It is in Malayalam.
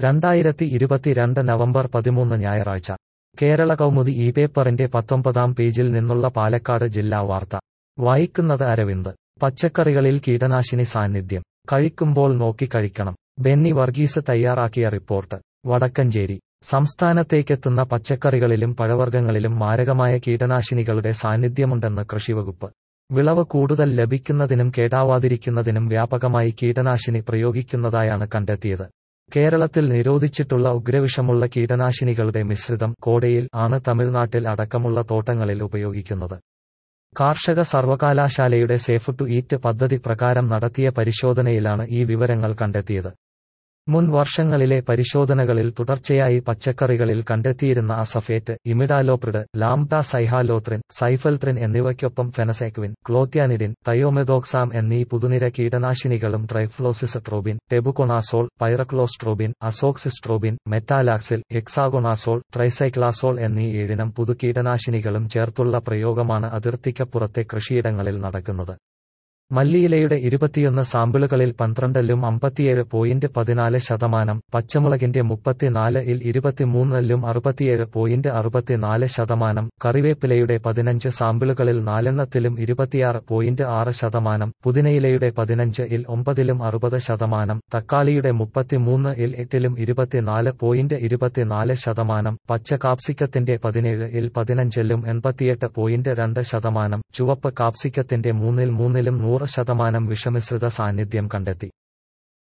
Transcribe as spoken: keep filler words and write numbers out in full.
രണ്ടായിരത്തി ഇരുപത്തിരണ്ട് നവംബർ പതിമൂന്ന് ഞായറാഴ്ച കേരള കൗമുദി ഈ പേപ്പറിന്റെ പത്തൊമ്പതാം പേജിൽ നിന്നുള്ള പാലക്കാട് ജില്ലാ വാർത്ത വായിക്കുന്നത് അരവിന്ദ്. പച്ചക്കറികളിൽ കീടനാശിനി സാന്നിധ്യം, കഴിക്കുമ്പോൾ നോക്കി കഴിക്കണം. ബെന്നി വർഗീസ് തയ്യാറാക്കിയ റിപ്പോർട്ട്. വടക്കഞ്ചേരി. സംസ്ഥാനത്തേക്കെത്തുന്ന പച്ചക്കറികളിലും പഴവർഗ്ഗങ്ങളിലും മാരകമായ കീടനാശിനികളുടെ സാന്നിധ്യമുണ്ടെന്ന് കൃഷിവകുപ്പ്. വിളവ് കൂടുതൽ ലഭിക്കുന്നതിനും കേടാവാതിരിക്കുന്നതിനും വ്യാപകമായി കീടനാശിനി പ്രയോഗിക്കുന്നതായാണ് കണ്ടെത്തിയത്. കേരളത്തിൽ നിരോധിച്ചിട്ടുള്ള ഉഗ്രവിഷമുള്ള കീടനാശിനികളുടെ മിശ്രിതം കോടയിൽ ആണ് തമിഴ്നാട്ടിൽ അടക്കമുള്ള തോട്ടങ്ങളിൽ ഉപയോഗിക്കുന്നത്. കാർഷക സർവകലാശാലയുടെ സേഫ് ടു ഈറ്റ് പദ്ധതി പ്രകാരം നടത്തിയ പരിശോധനയിലാണ് ഈ വിവരങ്ങൾ കണ്ടെത്തിയത്. മുൻ വർഷങ്ങളിലെ പരിശോധനകളിൽ തുടർച്ചയായി പച്ചക്കറികളിൽ കണ്ടെത്തിയിരുന്ന അസഫേറ്റ്, ഇമിഡാലോപ്രിഡ്, ലാംഡ സൈഹാലോത്രിൻ, സൈഫൽത്രിൻ എന്നിവയ്ക്കൊപ്പം ഫെനസെക്വിൻ, ക്ലോത്യാനിഡിൻ, തയോമെതോക്സാം എന്നീ പുതുനിര കീടനാശിനികളും ട്രൈഫ്ലോസിസ്ട്രോബിൻ, ടെബുകൊണാസോൾ, പൈറക്ലോസ്ട്രോബിൻ, അസോക്സിസ്ട്രോബിൻ, മെറ്റാലാക്സിൽ, ഹെക്സാഗൊണാസോൾ, ട്രൈസൈക്ലാസോൾ എന്നീ ഏഴിനം പുതു കീടനാശിനികളും ചേർത്തുള്ള പ്രയോഗമാണ് അതിർത്തിക്കപ്പുറത്തെ കൃഷിയിടങ്ങളിൽ നടക്കുന്നത്. മല്ലിയിലയുടെ ഇരുപത്തിയൊന്ന് സാമ്പിളുകളിൽ പന്ത്രണ്ടിലും അമ്പത്തിയേഴ് പോയിന്റ് പതിനാല് ശതമാനം, പച്ചമുളകിന്റെ മുപ്പത്തിനാല് ഇൽ ഇരുപത്തിമൂന്നിലും അറുപത്തിയേഴ് പോയിന്റ് അറുപത്തിനാല് ശതമാനം, കറിവേപ്പിലയുടെ പതിനഞ്ച് സാമ്പിളുകളിൽ നാലെണ്ണത്തിലും ഇരുപത്തിയാറ് പോയിന്റ് ആറ് ശതമാനം, പുതിനയിലയുടെ പതിനഞ്ച് ഇൽ ഒമ്പതിലും അറുപത് ശതമാനം, തക്കാളിയുടെ മുപ്പത്തിമൂന്ന് ഇൽ എട്ടിലും ഇരുപത്തിനാല് പോയിന്റ് ഇരുപത്തിനാല് ശതമാനം, പച്ച കാപ്സിക്കത്തിന്റെ പതിനേഴ് ഇൽ പതിനഞ്ചിലും എൺപത്തിയെട്ട് പോയിന്റ് രണ്ട് ശതമാനം, ചുവപ്പ് കാപ്സിക്കത്തിന്റെ മൂന്നിൽ മൂന്നിലും നൂറ് ശതമാനം വിഷമിശ്രിത സാന്നിധ്യം കണ്ടെത്തി.